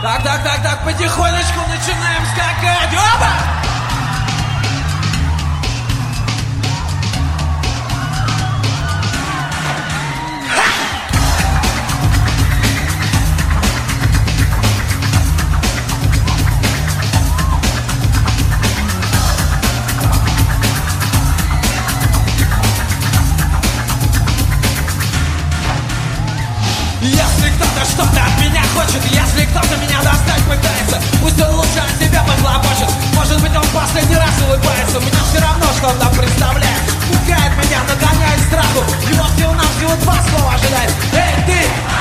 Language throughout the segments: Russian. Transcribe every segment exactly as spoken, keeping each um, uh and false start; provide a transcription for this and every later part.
Так, так, так, так, потихонечку начинаем скакать. Опа! Если кто-то что-то от меня хочет, если кто-то меня достать пытается, пусть он лучше от себя позлобочет. Может быть, он в последний раз улыбается. Мне все равно, что он там представляет. Пугает меня, нагоняет страху. Его всего-навсего два слова ожидает. Эй, ты!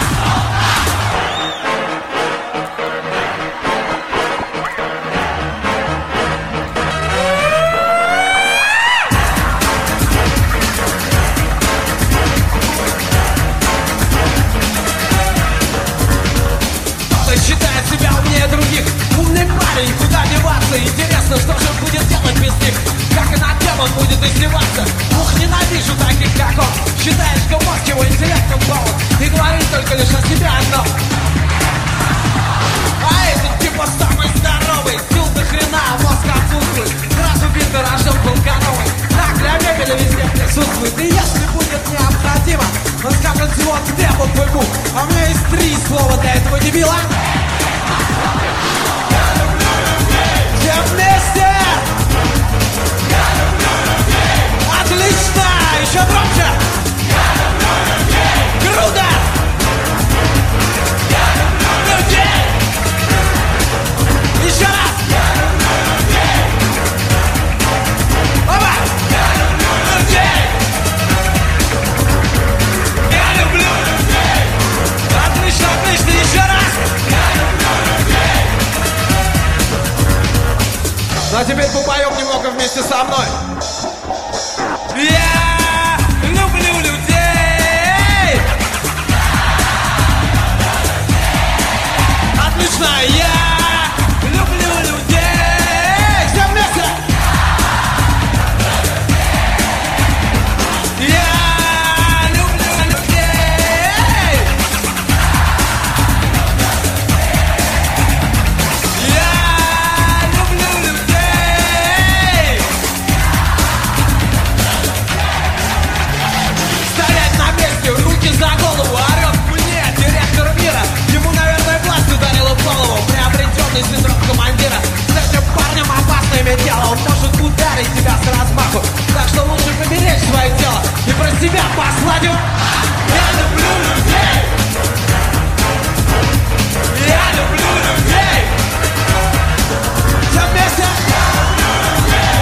Считает себя умнее других. Умный парень, куда деваться? Интересно, что же будет делать без них? Как и над тем он будет издеваться? Ух, ненавижу таких, как он. Считает, что мозг его интеллектом полон и говорит только лишь о себе одно. А этот типа самый здоровый. Сил до хрена, а мозг отсутствует. Раз убит, рожден полкановый. Так, для мебели везде присутствует. И если будет необходимо, он скажет всего две буквы букв. А у меня есть три слова для этого дебила. Я люблю людей. Все вместе. Я люблю людей. Отлично. Еще громче. Я люблю людей. Круто. Я люблю людей. Еще раз. Я люблю людей. Опа. Я люблю людей. Я люблю людей. Отлично, отлично. Еще раз. Я люблю людей. Ну а теперь попоем немного вместе со мной. Я люблю людей. Отлично. Я люблю людей. Все вместе. Я люблю людей. Я люблю людей. Стоять на месте, руки за голову, орет мне директор мира. Ему, наверное, власть ударила в голову. Приобретенный синдром командира. С этим парнем опасно иметь дело. Он может ударить тебя с размаху. Так что лучше поберечь свое тело и про себя послать его. Я люблю людей. Я люблю людей. Все вместе. Я люблю людей.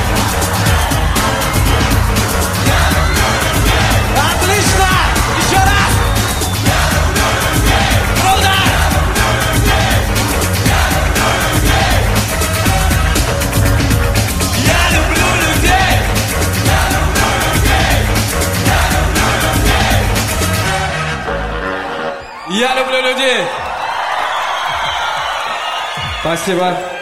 Я люблю людей. Отлично. Еще раз. Я люблю людей. Круто. Я люблю людей. Я люблю людей. Я люблю людей. Я люблю людей. Я люблю людей. Спасибо.